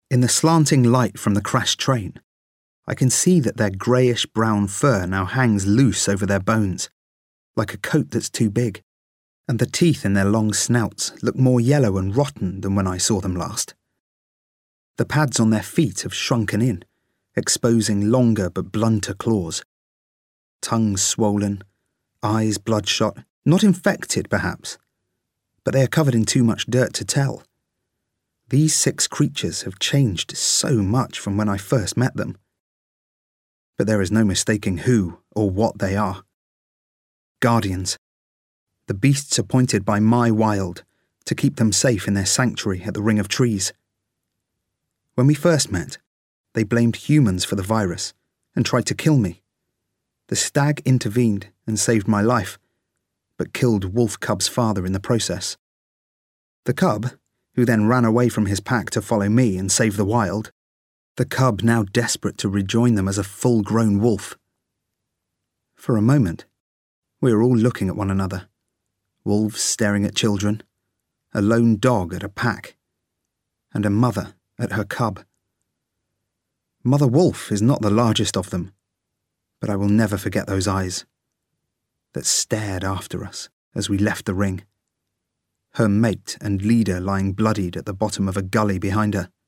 In the slanting light from the crashed train, I can see that their greyish-brown fur now hangs loose over their bones, like a coat that's too big, and the teeth in their long snouts look more yellow and rotten than when I saw them last. The pads on their feet have shrunken in, exposing longer but blunter claws. Tongues swollen, eyes bloodshot, not infected perhaps, but they are covered in too much dirt to tell. These 6 creatures have changed so much from when I first met them. But there is no mistaking who or what they are. Guardians. The beasts appointed by my wild to keep them safe in their sanctuary at the Ring of Trees. When we first met, they blamed humans for the virus and tried to kill me. The stag intervened and saved my life, but killed Wolf Cub's father in the process. The cub, who then ran away from his pack to follow me and save the wild, the cub now desperate to rejoin them as a full-grown wolf. For a moment, we were all looking at one another, wolves staring at children, a lone dog at a pack, and a mother at her cub. Mother Wolf is not the largest of them, but I will never forget those eyes that stared after us as we left the ring, her mate and leader lying bloodied at the bottom of a gully behind her.